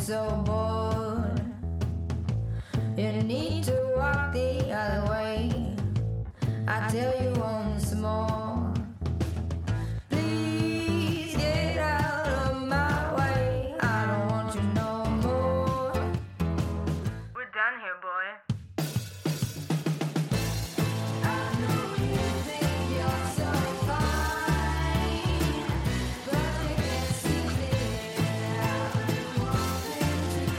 so bored. You need to walk the other way. I tell you once more. Please get out of my way. I don't want you no more. We're done here, boy. I know you think you're so fine, but you can't see it. I've been walking to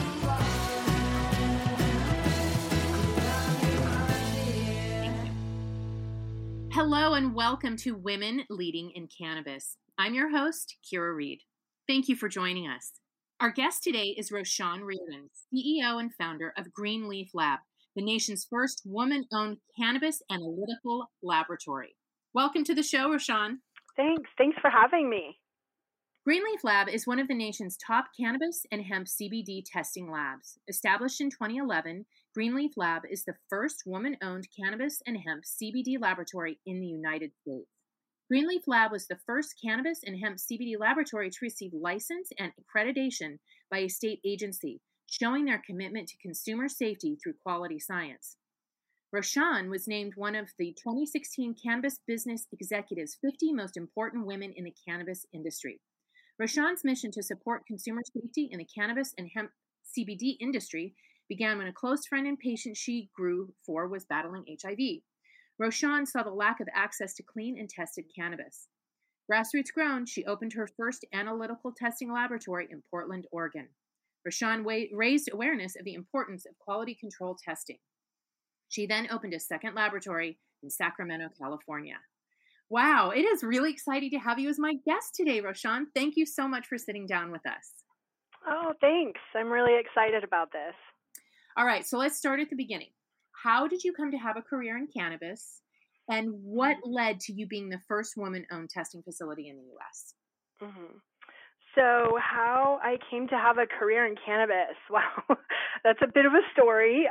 Hello and welcome to Women Leading in Cannabis. I'm your host, Kira Reed. Thank you for joining us. Our guest today is Roshan Reardon, CEO and founder of Greenleaf Lab, the nation's first woman-owned cannabis analytical laboratory. Welcome to the show, Roshan. Thanks for having me. Greenleaf Lab is one of the nation's top cannabis and hemp CBD testing labs. Established in 2011, Greenleaf Lab is the first woman-owned cannabis and hemp CBD laboratory in the United States. Greenleaf Lab was the first cannabis and hemp CBD laboratory to receive license and accreditation by a state agency, showing their commitment to consumer safety through quality science. Roshan was named one of the 2016 Cannabis Business Executive's 50 most important women in the cannabis industry. Roshan's mission to support consumer safety in the cannabis and hemp CBD industry began when a close friend and patient she grew for was battling HIV. Roshan saw the lack of access to clean and tested cannabis. Grassroots grown, she opened her first analytical testing laboratory in Portland, Oregon. Roshan raised awareness of the importance of quality control testing. She then opened a second laboratory in Sacramento, California. Wow, it is really exciting to have you as my guest today, Roshan. Thank you so much for sitting down with us. Oh, thanks. I'm really excited about this. All right, so let's start at the beginning. How did you come to have a career in cannabis, and what led to you being the first woman-owned testing facility in the U.S.? Mm-hmm. So how I came to have a career in cannabis, wow, that's a bit of a story.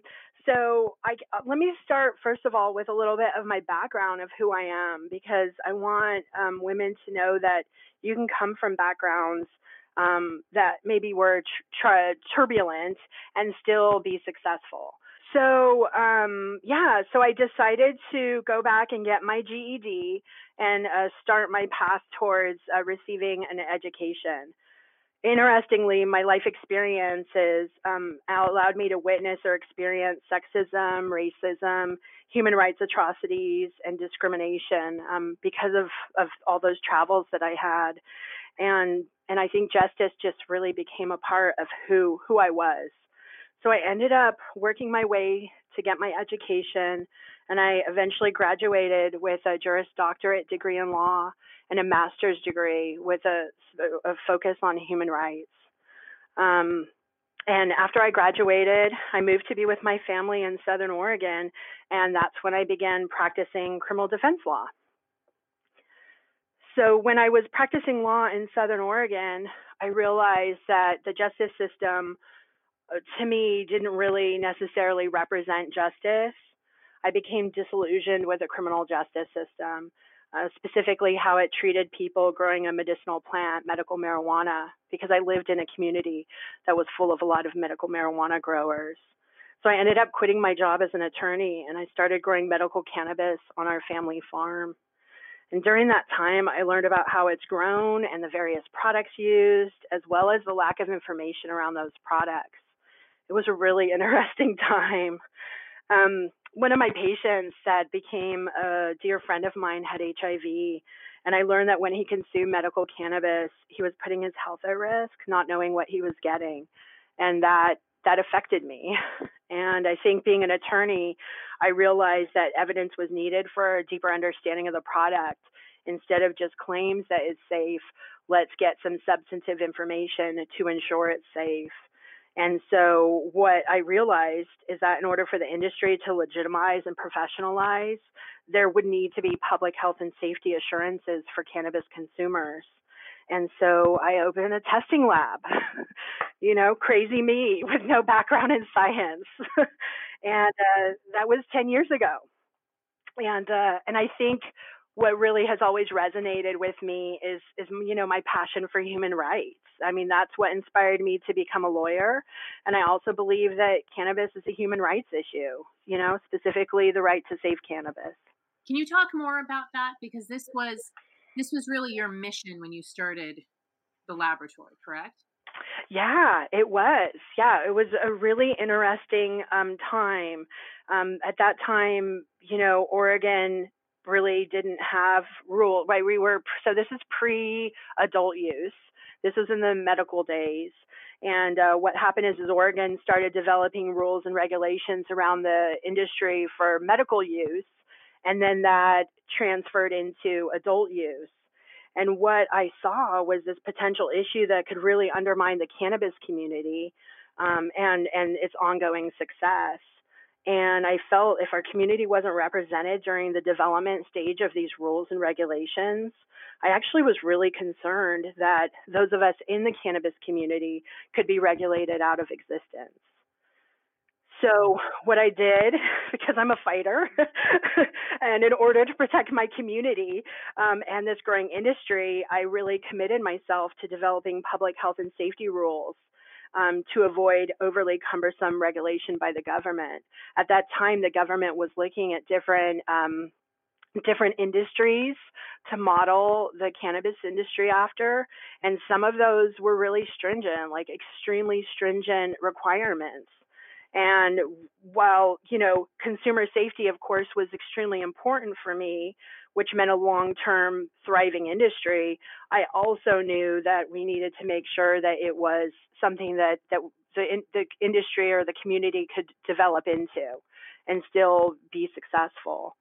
Let me start, first of all, with a little bit of my background of who I am, because I want women to know that you can come from backgrounds that maybe were turbulent and still be successful. So I decided to go back and get my GED and start my path towards receiving an education. Interestingly, my life experiences allowed me to witness or experience sexism, racism, human rights atrocities, and discrimination because of all those travels that I had. And I think justice just really became a part of who I was. So I ended up working my way to get my education, and I eventually graduated with a Juris Doctorate degree in law and a master's degree with a focus on human rights. And after I graduated, I moved to be with my family in Southern Oregon, and that's when I began practicing criminal defense law. So when I was practicing law in Southern Oregon, I realized that the justice system, to me, didn't really necessarily represent justice. I became disillusioned with the criminal justice system, specifically how it treated people growing a medicinal plant, medical marijuana, because I lived in a community that was full of a lot of medical marijuana growers. So I ended up quitting my job as an attorney, and I started growing medical cannabis on our family farm. And during that time, I learned about how it's grown and the various products used, as well as the lack of information around those products. It was a really interesting time. One of my patients that became a dear friend of mine had HIV, and I learned that when he consumed medical cannabis, he was putting his health at risk, not knowing what he was getting. And that affected me. And I think being an attorney, I realized that evidence was needed for a deeper understanding of the product. Instead of just claims that it's safe, let's get some substantive information to ensure it's safe. And so what I realized is that in order for the industry to legitimize and professionalize, there would need to be public health and safety assurances for cannabis consumers. And so I opened a testing lab, crazy me with no background in science. And that was 10 years ago. And I think what really has always resonated with me is my passion for human rights. I mean, that's what inspired me to become a lawyer, and I also believe that cannabis is a human rights issue, specifically the right to safe cannabis. Can you talk more about that? Because this was really your mission when you started the laboratory, correct? Yeah, it was. Yeah, it was a really interesting time. At that time, Oregon really didn't have rule. Right, so this is pre-adult use. This was in the medical days. And what happened is Oregon started developing rules and regulations around the industry for medical use, and then that transferred into adult use. And what I saw was this potential issue that could really undermine the cannabis community, and its ongoing success. And I felt if our community wasn't represented during the development stage of these rules and regulations, I actually was really concerned that those of us in the cannabis community could be regulated out of existence. So what I did, because I'm a fighter, and in order to protect my community and this growing industry, I really committed myself to developing public health and safety rules to avoid overly cumbersome regulation by the government. At that time, the government was looking at different industries to model the cannabis industry after, and some of those were really stringent, like extremely stringent requirements. And while, consumer safety, of course, was extremely important for me, which meant a long-term thriving industry, I also knew that we needed to make sure that it was something that the industry or the community could develop into and still be successful.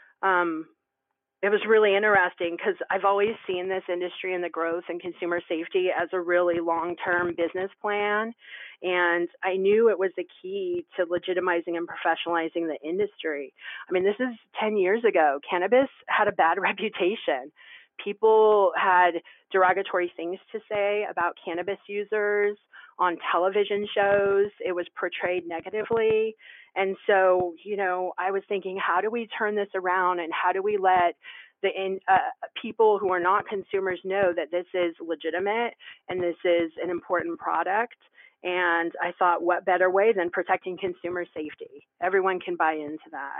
It was really interesting because I've always seen this industry and the growth and consumer safety as a really long-term business plan. And I knew it was the key to legitimizing and professionalizing the industry. I mean, this is 10 years ago. Cannabis had a bad reputation. People had derogatory things to say about cannabis users on television shows. It was portrayed negatively. And so, I was thinking, how do we turn this around, and how do we let the people who are not consumers know that this is legitimate and this is an important product? And I thought, what better way than protecting consumer safety? Everyone can buy into that.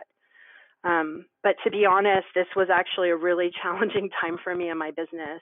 But to be honest, this was actually a really challenging time for me in my business.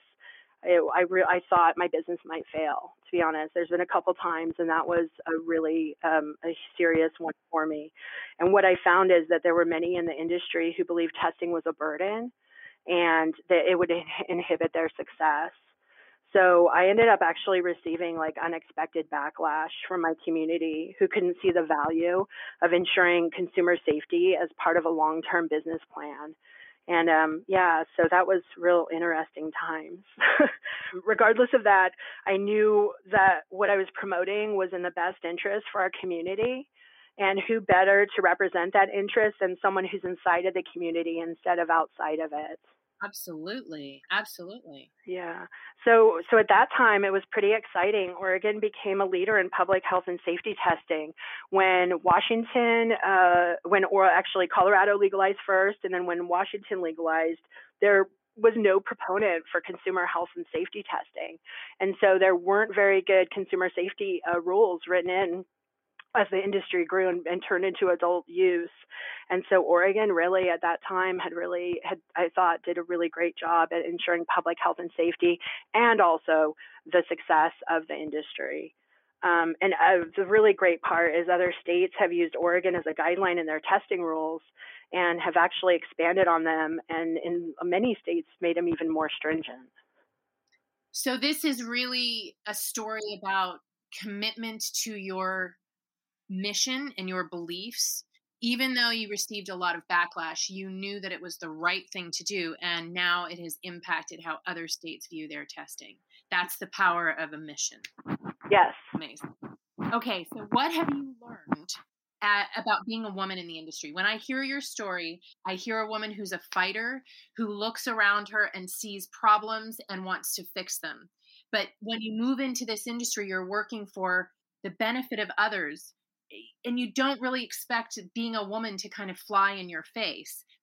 I thought my business might fail, to be honest. There's been a couple times, and that was a really a serious one for me. And what I found is that there were many in the industry who believed testing was a burden and that it would inhibit their success. So I ended up actually receiving like unexpected backlash from my community who couldn't see the value of ensuring consumer safety as part of a long-term business plan. And so that was real interesting times. Regardless of that, I knew that what I was promoting was in the best interest for our community. And who better to represent that interest than someone who's inside of the community instead of outside of it? Absolutely. Absolutely. Yeah. So at that time, it was pretty exciting. Oregon became a leader in public health and safety testing when actually Colorado legalized first, and then when Washington legalized, there was no proponent for consumer health and safety testing. And so there weren't very good consumer safety rules written in as the industry grew and turned into adult use. And so Oregon really at that time I thought did a really great job at ensuring public health and safety and also the success of the industry. The really great part is other states have used Oregon as a guideline in their testing rules and have actually expanded on them, and in many states made them even more stringent. So this is really a story about commitment to your mission and your beliefs. Even though you received a lot of backlash, you knew that it was the right thing to do, and now it has impacted how other states view their testing. That's the power of a mission. Yes. Amazing. Okay, so what have you learned about being a woman in the industry? When I hear your story, I hear a woman who's a fighter, who looks around her and sees problems and wants to fix them. But when you move into this industry, you're working for the benefit of others, and you don't really expect being a woman to kind of fly in your face.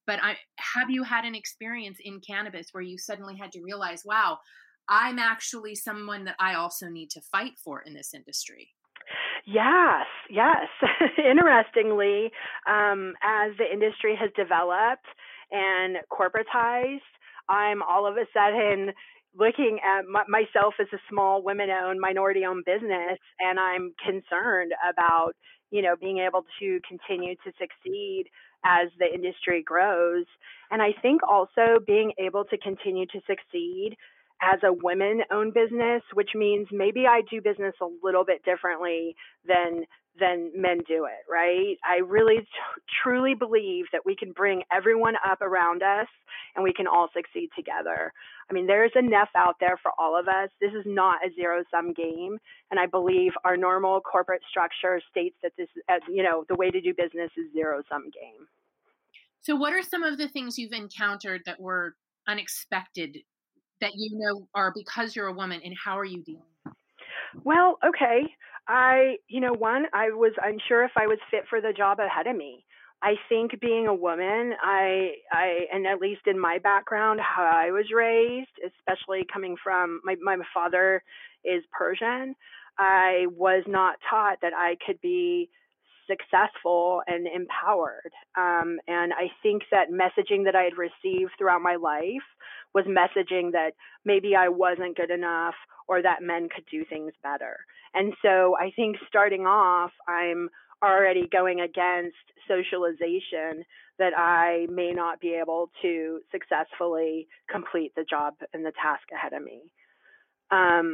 But have you had an experience in cannabis where you suddenly had to realize, wow, I'm actually someone that I also need to fight for in this industry? Yes. Interestingly, as the industry has developed and corporatized, I'm all of a sudden looking at myself as a small women-owned, minority-owned business, and I'm concerned about, being able to continue to succeed as the industry grows. And I think also being able to continue to succeed as a women-owned business, which means maybe I do business a little bit differently than men do it, right? I really truly believe that we can bring everyone up around us and we can all succeed together. I mean, there's enough out there for all of us. This is not a zero-sum game, and I believe our normal corporate structure states that this, the way to do business is zero-sum game. So what are some of the things you've encountered that were unexpected that are because you're a woman, and how are you dealing? Well, okay. I was unsure if I was fit for the job ahead of me. I think being a woman, and at least in my background, how I was raised, especially coming from my father is Persian, I was not taught that I could be successful and empowered. And I think that messaging that I had received throughout my life was messaging that maybe I wasn't good enough or that men could do things better. And so I think starting off, I'm already going against socialization that I may not be able to successfully complete the job and the task ahead of me. That's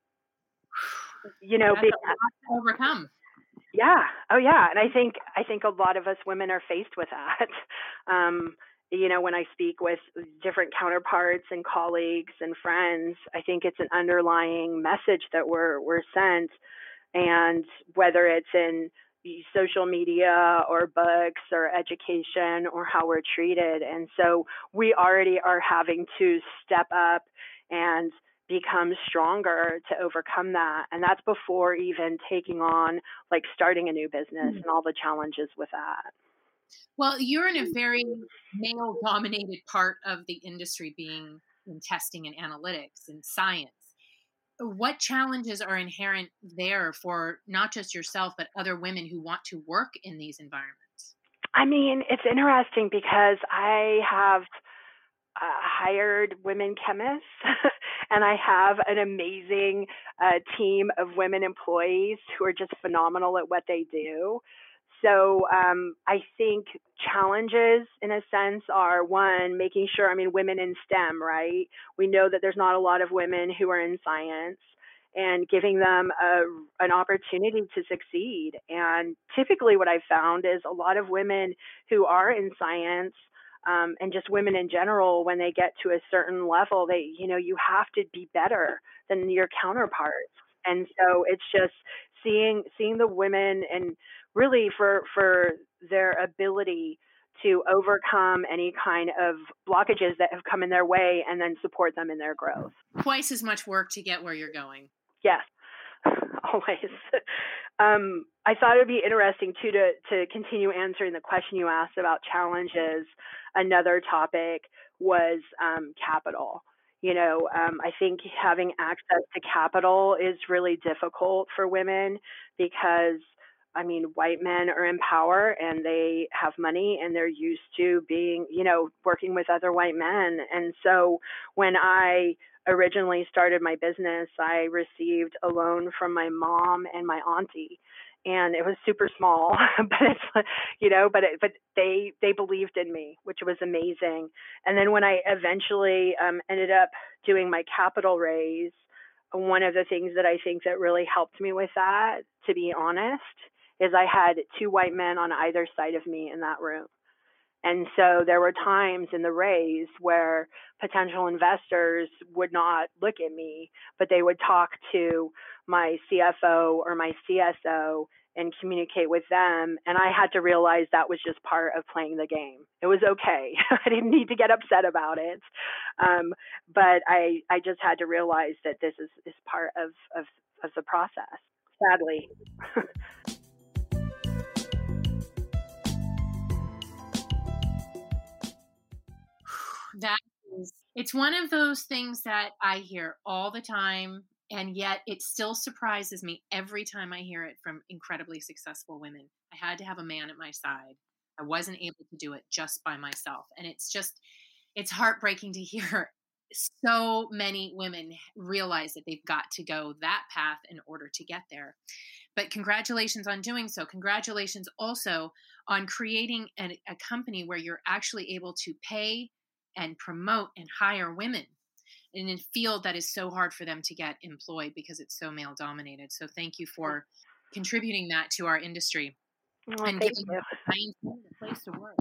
a lot to overcome. Yeah. Oh, yeah. And I think a lot of us women are faced with that. When I speak with different counterparts and colleagues and friends, I think it's an underlying message that we're sent, and whether it's in social media or books or education or how we're treated. And so we already are having to step up and become stronger to overcome that. And that's before even taking on starting a new business and all the challenges with that. Well, you're in a very male dominated part of the industry, being in testing and analytics and science. What challenges are inherent there for not just yourself, but other women who want to work in these environments? I mean, it's interesting because I have hired women chemists and I have an amazing team of women employees who are just phenomenal at what they do. So I think challenges in a sense are, one, making sure, women in STEM, right? We know that there's not a lot of women who are in science, and giving them an opportunity to succeed. And typically what I've found is a lot of women who are in science, and just women in general, when they get to a certain level, you have to be better than your counterparts. And so it's just seeing the women, and really for their ability to overcome any kind of blockages that have come in their way and then support them in their growth. Twice as much work to get where you're going. Yes, always. I thought it'd be interesting too to continue answering the question you asked about challenges. Another topic was capital. I think having access to capital is really difficult for women because, white men are in power and they have money and they're used to being, working with other white men. And so when I originally started my business, I received a loan from my mom and my auntie. And it was super small, but but they believed in me, which was amazing. And then when I eventually ended up doing my capital raise, one of the things that I think that really helped me with that, to be honest, is I had two white men on either side of me in that room. And so there were times in the raise where potential investors would not look at me, but they would talk to my CFO or my CSO and communicate with them. And I had to realize that was just part of playing the game. It was okay. I didn't need to get upset about it. But I just had to realize that this is part of the process, sadly. It's one of those things that I hear all the time, and yet it still surprises me every time I hear it from incredibly successful women. I had to have a man at my side. I wasn't able to do it just by myself. And it's heartbreaking to hear so many women realize that they've got to go that path in order to get there. But congratulations on doing so. Congratulations also on creating a company where you're actually able to pay and promote and hire women in a field that is so hard for them to get employed because it's so male dominated. So thank you for contributing that to our industry and giving a place to work.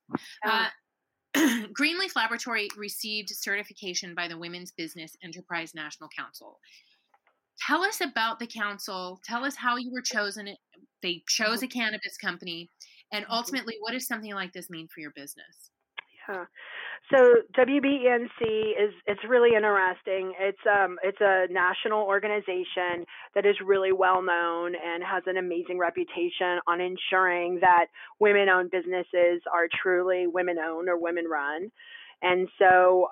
Greenleaf Laboratory received certification by the Women's Business Enterprise National Council. Tell us about the council. Tell us how you were chosen. They chose a cannabis company. And ultimately, what does something like this mean for your business? Yeah. So WBENC it's really interesting. It's a national organization that is really well known and has an amazing reputation on ensuring that women-owned businesses are truly women-owned or women-run. And so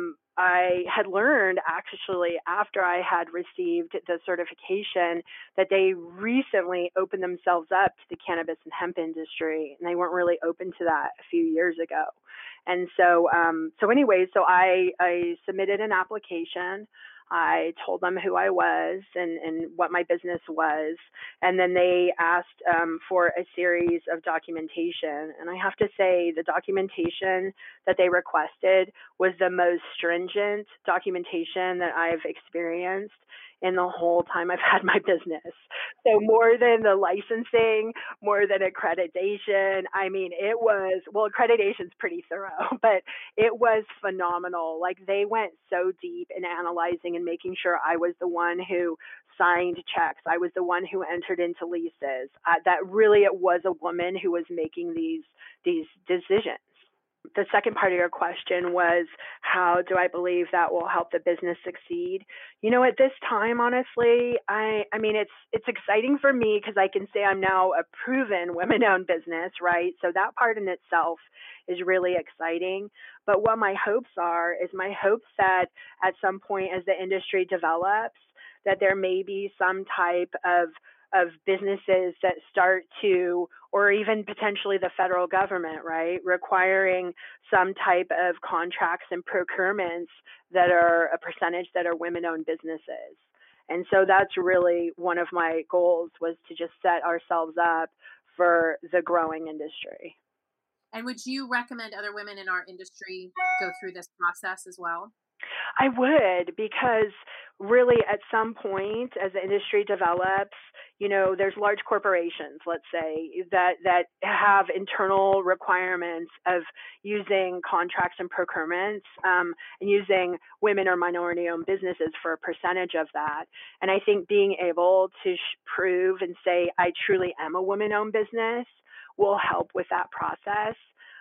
I had learned actually after I had received the certification that they recently opened themselves up to the cannabis and hemp industry, and they weren't really open to that a few years ago. And so, so I submitted an application. I told them who I was and what my business was. And then they asked for a series of documentation. And I have to say the documentation that they requested was the most stringent documentation that I've experienced in the whole time I've had my business. So more than the licensing, more than accreditation. I mean, accreditation's pretty thorough, but it was phenomenal. Like they went so deep in analyzing and making sure I was the one who signed checks. I was the one who entered into leases. That really it was a woman who was making these decisions. The second part of your question was, how do I believe that will help the business succeed? You know, at this time, honestly, I mean, it's exciting for me because I can say I'm now a proven women-owned business, right? So that part in itself is really exciting. But what my hopes are is my hopes that at some point as the industry develops, that there may be some type of businesses that start to, or even potentially the federal government, right, requiring some type of contracts and procurements that are a percentage that are women-owned businesses. And so that's really one of my goals, was to just set ourselves up for the growing industry. And would you recommend other women in our industry go through this process as well? I would, because really at some point as the industry develops, you know, there's large corporations, let's say, that have internal requirements of using contracts and procurements and using women or minority-owned businesses for a percentage of that. And I think being able to prove and say, I truly am a woman-owned business will help with that process.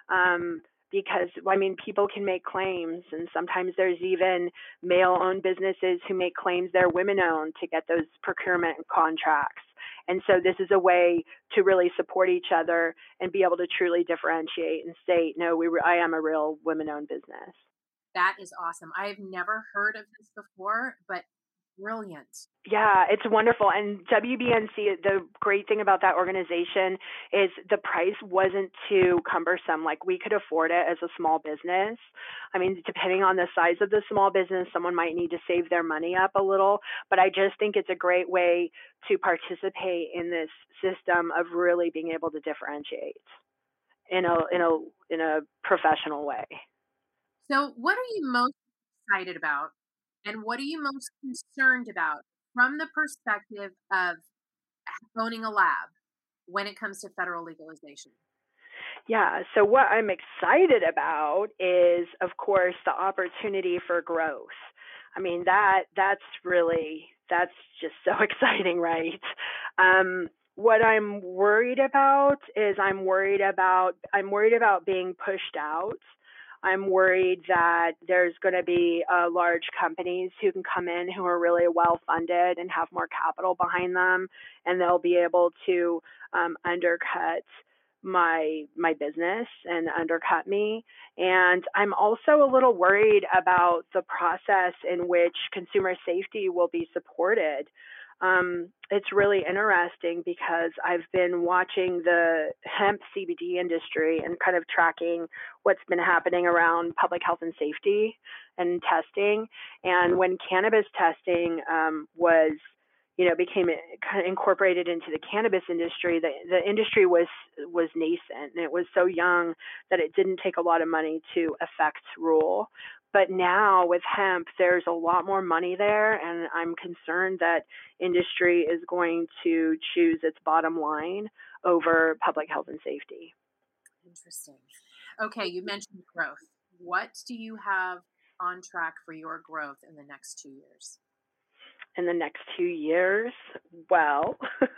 Because, I mean, people can make claims, and sometimes there's even male-owned businesses who make claims they're women-owned to get those procurement contracts. And so this is a way to really support each other and be able to truly differentiate and say, no, I am a real women-owned business. That is awesome. I've never heard of this before, but brilliant. Yeah, it's wonderful. And WBNC, the great thing about that organization is the price wasn't too cumbersome. Like we could afford it as a small business. I mean, depending on the size of the small business, someone might need to save their money up a little, but I just think it's a great way to participate in this system of really being able to differentiate in a professional way. So what are you most excited about, and what are you most concerned about from the perspective of owning a lab when it comes to federal legalization? Yeah, so what I'm excited about is, of course, the opportunity for growth. I mean, that's just so exciting, right? What I'm worried about is I'm worried about being pushed out. I'm worried that there's going to be large companies who can come in who are really well funded and have more capital behind them, and they'll be able to undercut my business and undercut me. And I'm also a little worried about the process in which consumer safety will be supported. It's really interesting because I've been watching the hemp CBD industry and kind of tracking what's been happening around public health and safety and testing. And when cannabis testing was became kind of incorporated into the cannabis industry, the industry was nascent, and it was so young that it didn't take a lot of money to affect rule. But now with hemp, there's a lot more money there, and I'm concerned that industry is going to choose its bottom line over public health and safety. Interesting. Okay, you mentioned growth. What do you have on track for your growth in the next 2 years? In the next 2 years? Well,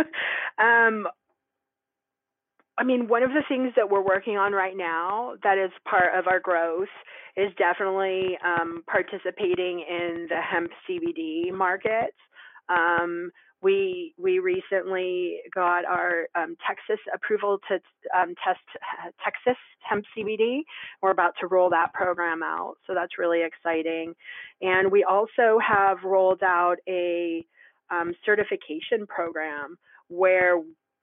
one of the things that we're working on right now that is part of our growth is definitely participating in the hemp CBD markets. We recently got our Texas approval to test Texas hemp CBD. We're about to roll that program out, so that's really exciting. And we also have rolled out a certification program where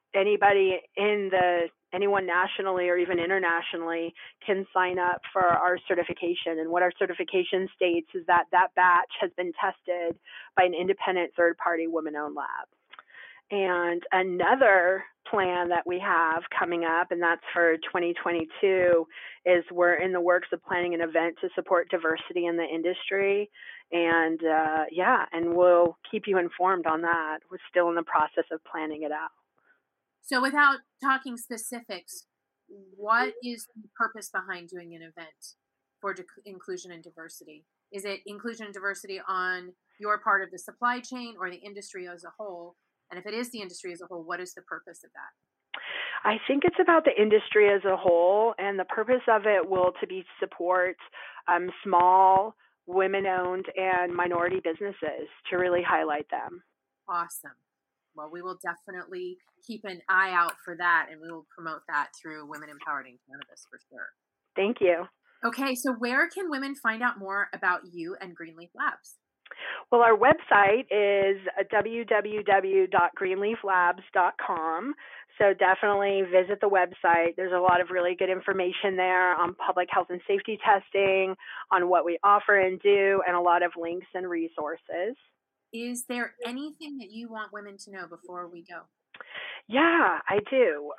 anyone nationally or even internationally can sign up for our certification. And what our certification states is that batch has been tested by an independent third-party women-owned lab. And another plan that we have coming up, and that's for 2022, is we're in the works of planning an event to support diversity in the industry. And and we'll keep you informed on that. We're still in the process of planning it out. So without talking specifics, what is the purpose behind doing an event for inclusion and diversity? Is it inclusion and diversity on your part of the supply chain or the industry as a whole? And if it is the industry as a whole, what is the purpose of that? I think it's about the industry as a whole, and the purpose of it will to support small, women-owned, and minority businesses to really highlight them. Awesome. Well, we will definitely keep an eye out for that, and we will promote that through Women Empowered in Cannabis for sure. Thank you. Okay, so where can women find out more about you and Greenleaf Labs? Well, our website is www.greenleaflabs.com. So definitely visit the website. There's a lot of really good information there on public health and safety testing, on what we offer and do, and a lot of links and resources. Is there anything that you want women to know before we go? Yeah, I do.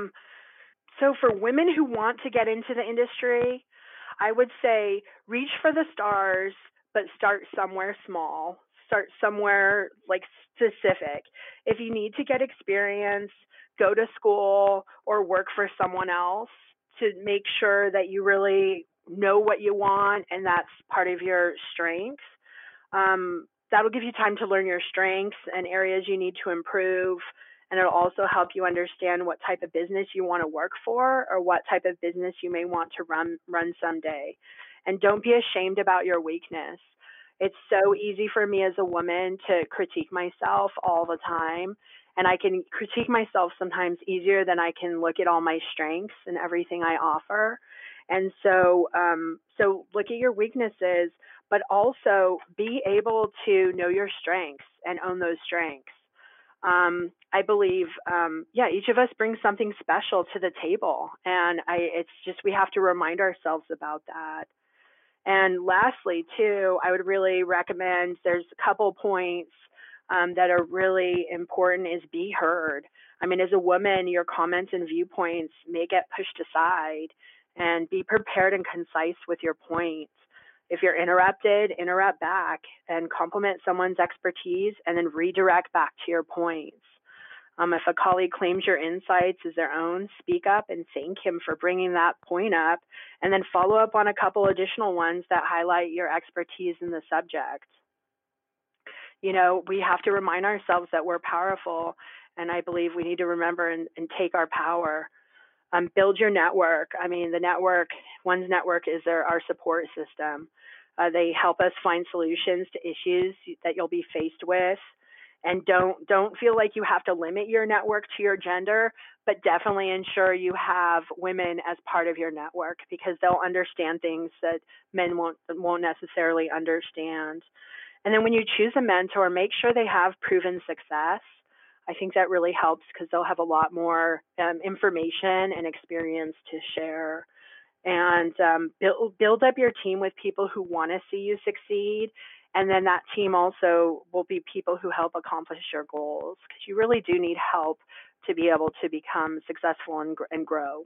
So for women who want to get into the industry, I would say reach for the stars, but start somewhere small. Start somewhere specific. If you need to get experience, go to school or work for someone else to make sure that you really know what you want and that's part of your strengths. That'll give you time to learn your strengths and areas you need to improve. And it'll also help you understand what type of business you want to work for or what type of business you may want to run someday. And don't be ashamed about your weakness. It's so easy for me as a woman to critique myself all the time. And I can critique myself sometimes easier than I can look at all my strengths and everything I offer. And so look at your weaknesses, but also be able to know your strengths and own those strengths. I believe, each of us brings something special to the table. And it's just, we have to remind ourselves about that. And lastly, too, I would really recommend, there's a couple points that are really important, is be heard. I mean, as a woman, your comments and viewpoints may get pushed aside, and be prepared and concise with your points. If you're interrupted, interrupt back and compliment someone's expertise and then redirect back to your points. If a colleague claims your insights as their own, speak up and thank him for bringing that point up, and then follow up on a couple additional ones that highlight your expertise in the subject. You know, we have to remind ourselves that we're powerful, and I believe we need to remember and take our power. Build your network. I mean, one's network is our support system. They help us find solutions to issues that you'll be faced with. And don't feel like you have to limit your network to your gender, but definitely ensure you have women as part of your network, because they'll understand things that men won't necessarily understand. And then when you choose a mentor, make sure they have proven success. I think that really helps, because they'll have a lot more information and experience to share. And build up your team with people who want to see you succeed. And then that team also will be people who help accomplish your goals, because you really do need help to be able to become successful and grow.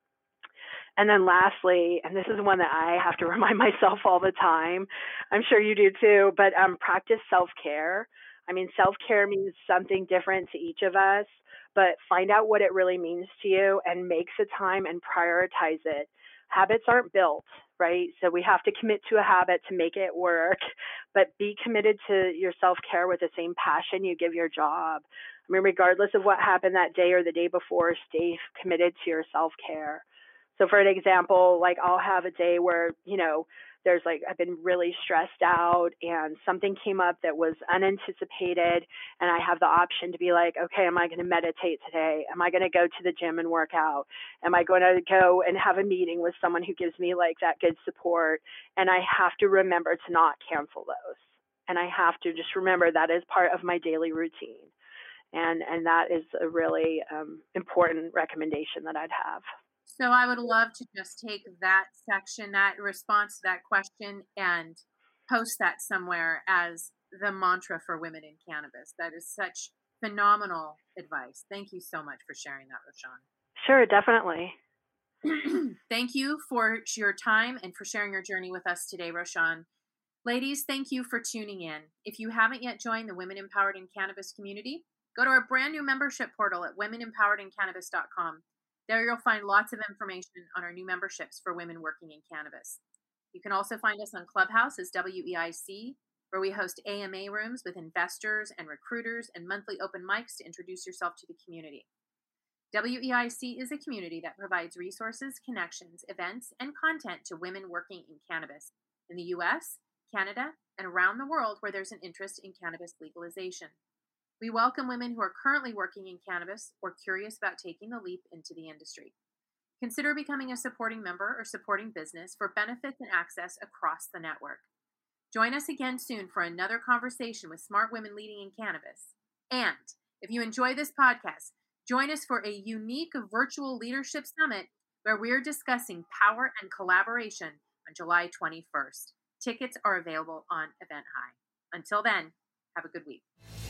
And then lastly, and this is one that I have to remind myself all the time, I'm sure you do too, but practice self-care. I mean, self-care means something different to each of us, but find out what it really means to you and make the time and prioritize it. Habits aren't built, right? So we have to commit to a habit to make it work, but be committed to your self-care with the same passion you give your job. I mean, regardless of what happened that day or the day before, stay committed to your self-care. So for an example, like I'll have a day where, there's I've been really stressed out and something came up that was unanticipated, and I have the option to be like, okay, am I going to meditate today? Am I going to go to the gym and work out? Am I going to go and have a meeting with someone who gives me that good support? And I have to remember to not cancel those. And I have to just remember that is part of my daily routine. And that is a really important recommendation that I'd have. So I would love to just take that section, that response to that question, and post that somewhere as the mantra for women in cannabis. That is such phenomenal advice. Thank you so much for sharing that, Rochon. Sure, definitely. Thank you for your time and for sharing your journey with us today, Rochon. Ladies, thank you for tuning in. If you haven't yet joined the Women Empowered in Cannabis community, go to our brand new membership portal at womenempoweredInCannabis.com. There you'll find lots of information on our new memberships for women working in cannabis. You can also find us on Clubhouse as WEIC, where we host AMA rooms with investors and recruiters and monthly open mics to introduce yourself to the community. WEIC is a community that provides resources, connections, events, and content to women working in cannabis in the US, Canada, and around the world where there's an interest in cannabis legalization. We welcome women who are currently working in cannabis or curious about taking the leap into the industry. Consider becoming a supporting member or supporting business for benefits and access across the network. Join us again soon for another conversation with smart women leading in cannabis. And if you enjoy this podcast, join us for a unique virtual leadership summit where we're discussing power and collaboration on July 21st. Tickets are available on Event High. Until then, have a good week.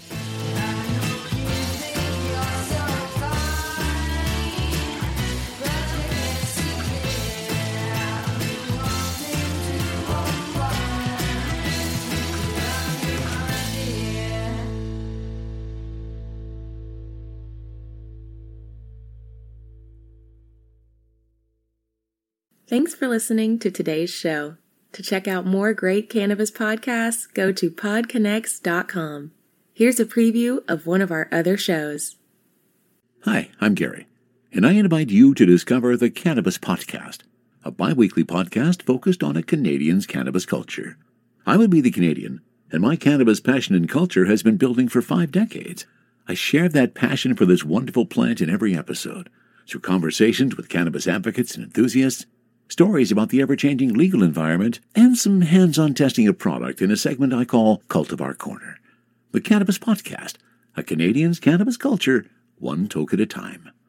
Thanks for listening to today's show. To check out more great cannabis podcasts, go to podconnects.com. Here's a preview of one of our other shows. Hi, I'm Gary, and I invite you to discover the Cannabis Podcast, a bi-weekly podcast focused on a Canadian's cannabis culture. I would be the Canadian, and my cannabis passion and culture has been building for 5 decades. I share that passion for this wonderful plant in every episode, through conversations with cannabis advocates and enthusiasts, stories about the ever-changing legal environment, and some hands-on testing of product in a segment I call Cultivar Corner. The Cannabis Podcast, a Canadian's cannabis culture, one toke at a time.